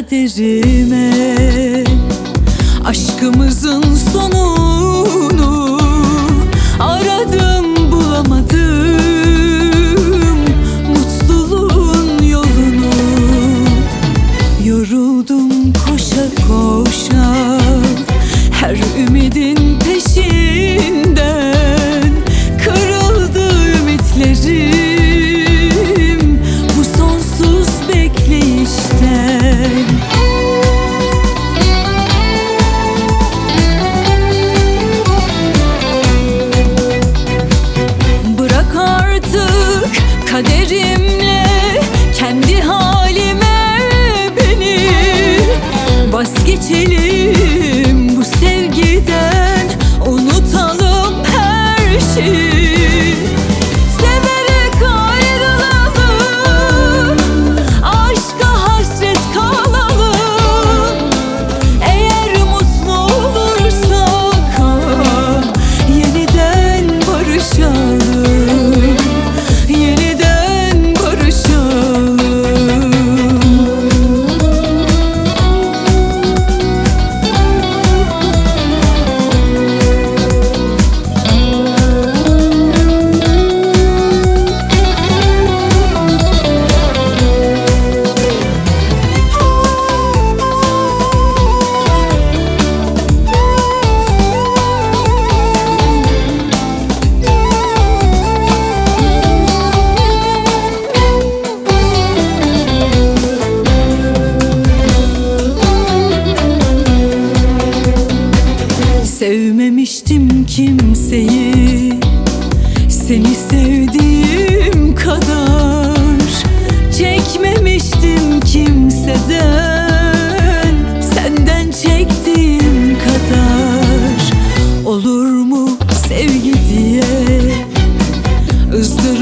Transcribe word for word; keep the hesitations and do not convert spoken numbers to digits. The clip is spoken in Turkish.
kaderime. Aşkımızın sonunu aradım, bulamadım. Mutluluğun yolunu yoruldum koşa koşa, her ümidin peşinden. Kırıldı ümitlerim bu sonsuz bekleyişten. Bırak artık kaderimle kendi halime beni, vazgeçelim bu sevgiden, unutalım her şeyi. Severek ayrılalım, aşka hasret kalalım. Eğer mutlu olursak yeniden barışalım, yeniden barışalım. Sevmemiştim kimseyi seni sevdiğim kadar, çekmemiştim kimseden senden çektiğim kadar. Olur mu sevgi diye ızdırap